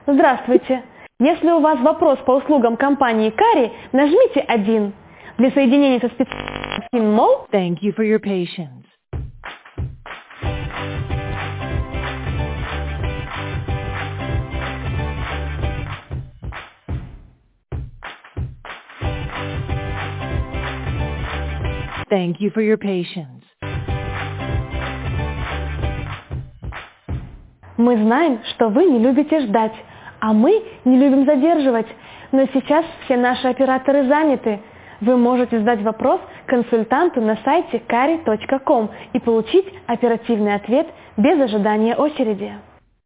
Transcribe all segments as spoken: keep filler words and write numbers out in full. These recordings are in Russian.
Здравствуйте. Если у вас вопрос по услугам компании Кари, нажмите один. Для соединения со специалистом МОЛ. Thank you for your patience. Thank you for your patience. Мы знаем, что вы не любите ждать, а мы не любим задерживать. Но сейчас все наши операторы заняты. Вы можете задать вопрос консультанту на сайте кари точка ком и получить оперативный ответ без ожидания очереди.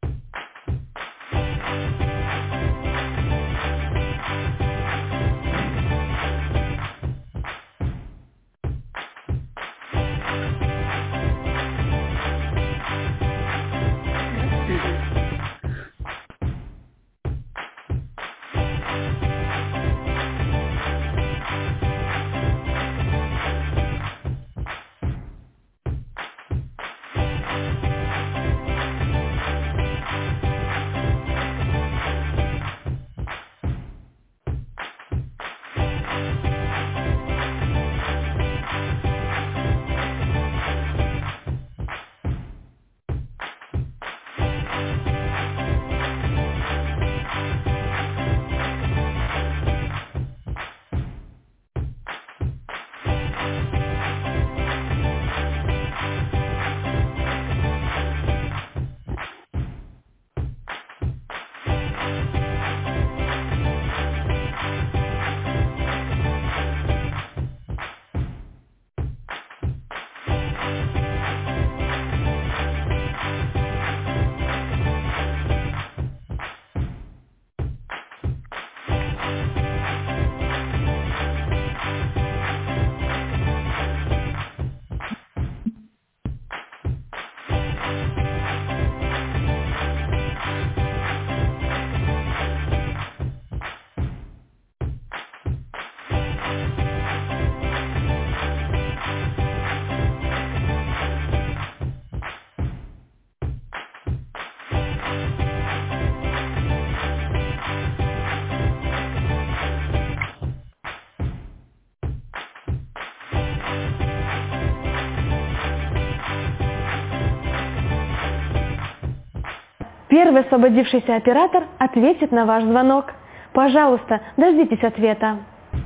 Первый освободившийся оператор ответит на ваш звонок. Пожалуйста, дождитесь ответа.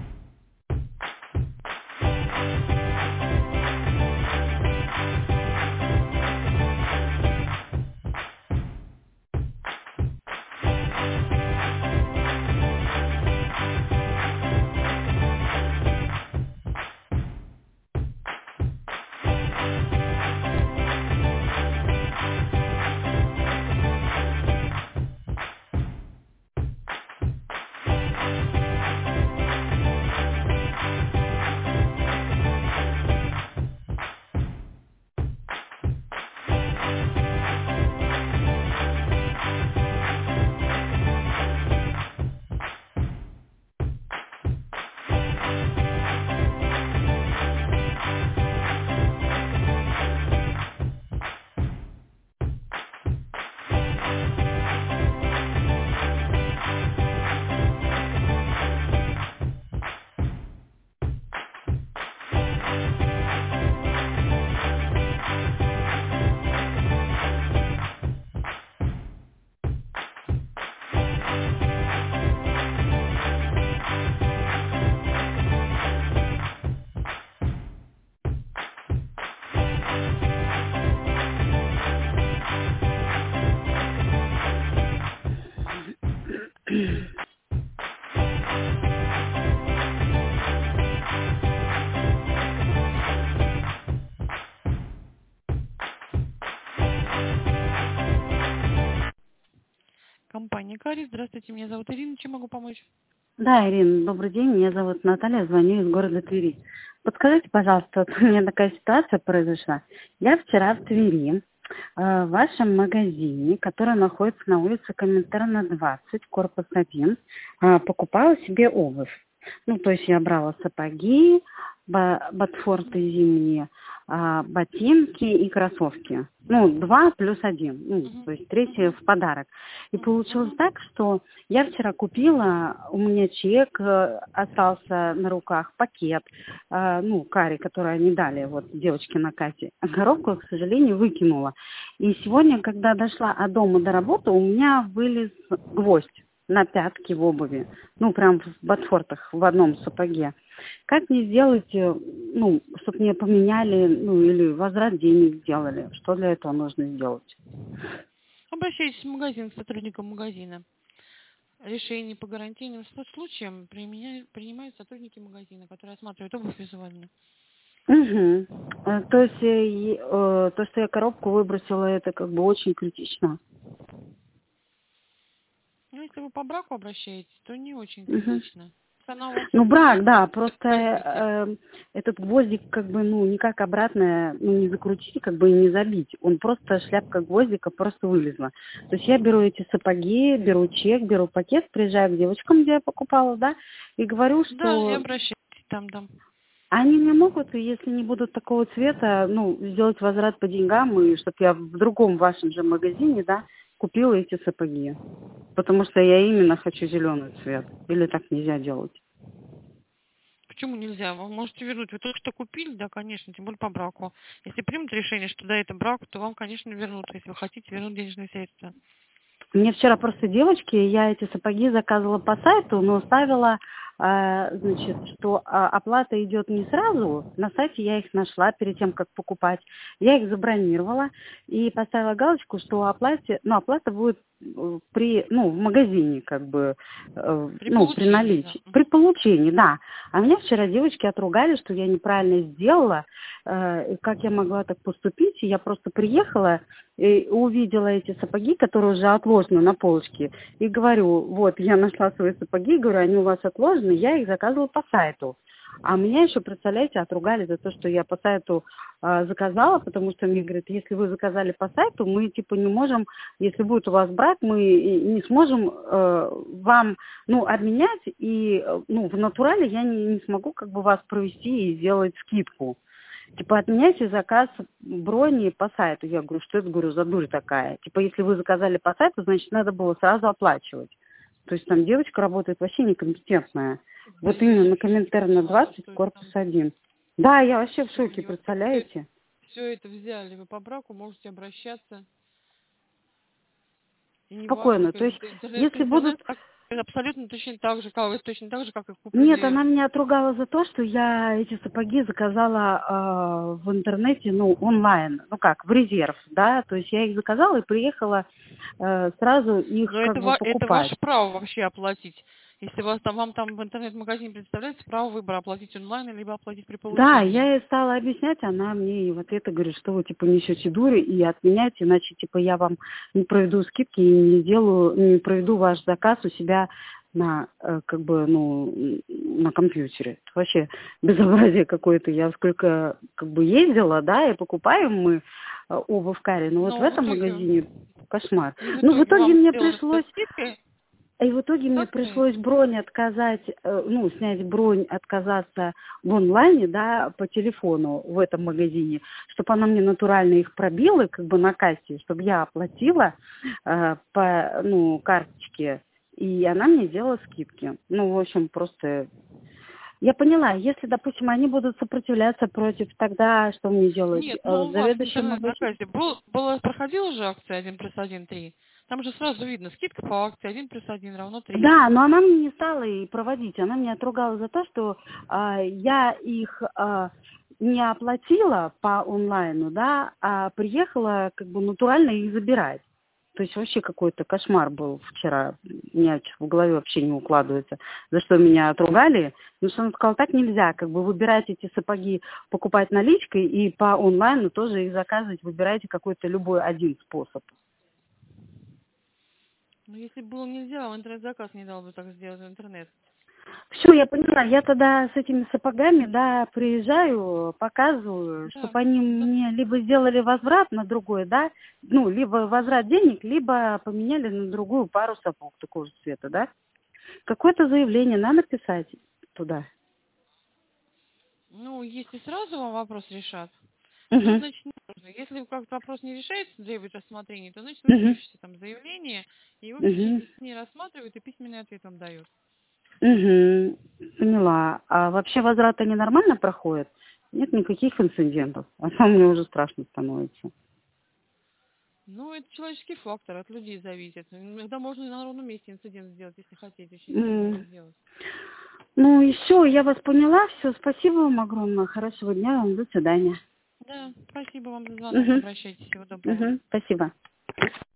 Компания Кари. Здравствуйте, меня зовут Ирина. Чем могу помочь? Да, Ирина, добрый день. Меня зовут Наталья, звоню из города Твери. Подскажите, пожалуйста, вот у меня такая ситуация произошла. Я вчера в Твери, э, в вашем магазине, который находится на улице Коминтерна, двадцать, корпус один, э, покупала себе обувь. Ну, то есть я брала сапоги, ботфорты зимние, а, ботинки и кроссовки. Ну, два плюс один, ну, Мгм. то есть третий Мгм. в подарок. И Мгм. получилось Мгм. так, что я вчера купила, у меня чек э, остался на руках, пакет, э, ну, карри, который они дали, вот, девочке на кассе. А коробку, к сожалению, выкинула. И сегодня, когда дошла от дома до работы, у меня вылез гвоздь на пятке в обуви. Ну, прям в ботфортах, в одном сапоге. Как мне сделать, э, ну, чтобы мне поменяли, ну, или возврат денег сделали? Что для этого нужно сделать? Обращайтесь в магазин, к сотрудникам магазина. Решение по гарантийным слу- случаям применяют- принимают сотрудники магазина, которые осматривают обувь визуально. Угу. То есть э, и, э, то, что я коробку выбросила, это как бы очень критично. Ну, если вы по браку обращаетесь, то не очень Мгм. критично. Она у вас Ну, брак, изменится, да, вы просто поймете. э, этот гвоздик как бы, ну, никак обратно, ну, не закрутить, как бы и не забить. Он просто, шляпка гвоздика просто вылезла. То есть я беру эти сапоги, беру чек, беру пакет, приезжаю к девочкам, где я покупала, да, и говорю, Да, и что обращайтесь там, там. они мне могут, если не будут такого цвета, ну, сделать возврат по деньгам, и чтобы я в другом вашем же магазине, да, купила эти сапоги. Потому что я именно хочу зеленый цвет. Или так нельзя делать? Почему нельзя? Вы можете вернуть. Вы только что купили, да, конечно, тем более по браку. Если примут решение, что да, это брак, то вам, конечно, вернут, если вы хотите вернуть денежные средства. Мне вчера просто девочки, я эти сапоги заказывала по сайту, но ставила, э, значит, что а, оплата идет не сразу. На сайте я их нашла перед тем, как покупать. Я их забронировала и поставила галочку, что оплате, ну, оплата будет э, при, ну, в магазине, как бы, э, При ну, при получении, да. наличии. При получении, да. А меня вчера девочки отругали, что я неправильно сделала, э, и как я могла так поступить. И я просто приехала и увидела эти сапоги, которые уже отложены на полочке, и говорю, вот, я нашла свои сапоги, говорю, они у вас отложены, я их заказывала по сайту. А меня еще, представляете, отругали за то, что я по сайту э, заказала, потому что мне говорят, если вы заказали по сайту, мы типа не можем, если будет у вас брак, мы и не сможем э, вам, ну, обменять, и, э, ну, в натурале я не, не смогу как бы вас провести и сделать скидку. Типа, отменяйте заказ брони по сайту. Я говорю, что это, говорю, за дурь такая? Типа, если вы заказали по сайту, значит, надо было сразу оплачивать. То есть там девочка работает вообще некомпетентная. Да, Вот я именно вообще на в шоке, Коминтерна понимаю, двадцать, что это корпус там. один. Да, я вообще в Что шоке, они вот все, представляете? все это взяли. Вы по браку можете обращаться. И неважно, Спокойно. как То есть, интернет, если будут... интернет так, абсолютно точно так же, как, точно так же, как и Нет, купленные. она меня отругала за то, что я эти сапоги заказала э, в интернете, ну, онлайн, ну как, в резерв, да, то есть я их заказала и приехала э, сразу их Но как это, бы ва- это покупать. ваше право вообще оплатить. Если вас там, вам там в интернет-магазине представляется право выбора оплатить онлайн, либо оплатить при Да, получении. я ей стала объяснять, она мне и в ответ говорит, что вы типа несете дури и отменяйте, иначе типа я вам не проведу скидки и не сделаю, не проведу ваш заказ у себя на э, как бы ну на компьютере. Это вообще безобразие какое-то. Я сколько как бы ездила, да, и покупаем мы э, обувь в Каре, но вот в Но в этом итоге, магазине кошмар. и в Ну в итоге итоге вам мне сделали со пришлось скидкой и в итоге с мне акцией. пришлось бронь отказать, э, ну, снять бронь, отказаться в онлайне, да, по телефону в этом магазине, чтобы она мне натурально их пробила, как бы на кассе, чтобы я оплатила э, по, ну, карточке, и она мне сделала скидки. Ну, в общем, просто... Я поняла, если, допустим, они будут сопротивляться против, тогда что мне делать? Нет, Э, но у вас в Заведующий магазин... интернет-заказе был, была, проходила же акция один плюс один три. Там же сразу видно, скидка по акции один плюс один равно три. Да, но она мне не стала и проводить. Она меня отругала за то, что а, я их а, не оплатила по онлайну, да, а приехала как бы натурально их забирать. То есть вообще какой-то кошмар был вчера. У меня в голове вообще не укладывается. За что меня отругали. Потому что она сказала, так нельзя. Как бы выбирать эти сапоги, покупать наличкой и по онлайну тоже их заказывать. Выбирайте какой-то любой один способ. Ну, если было нельзя, вам интернет-заказ не дал бы так сделать в интернет. Все, я поняла. Я тогда с этими сапогами, да, приезжаю, показываю, Да, чтобы они да. мне либо сделали возврат на другой, да, ну, либо возврат денег, либо поменяли на другую пару сапог такого же цвета, да. Какое-то заявление надо писать туда. Ну, если сразу вам вопрос решат, то Мгм. значит не нужно. Если как-то вопрос не решается, требует рассмотрения, то значит вы Мгм. пишете там заявление, и в общем Мгм. не рассматривают и письменный ответ вам дают. Мгм. Поняла. А вообще возврат они нормально проходят? Нет никаких инцидентов. А то мне уже страшно становится. Ну, это человеческий фактор, от людей зависит. Иногда можно и на ровном месте инцидент сделать, если хотите очень сильно его М. сделать. Ну и все, я вас поняла. Все, спасибо вам огромное. Хорошего дня вам. До свидания. Да, спасибо вам за звонок, Угу. обращайтесь, всего доброго. Угу. Спасибо.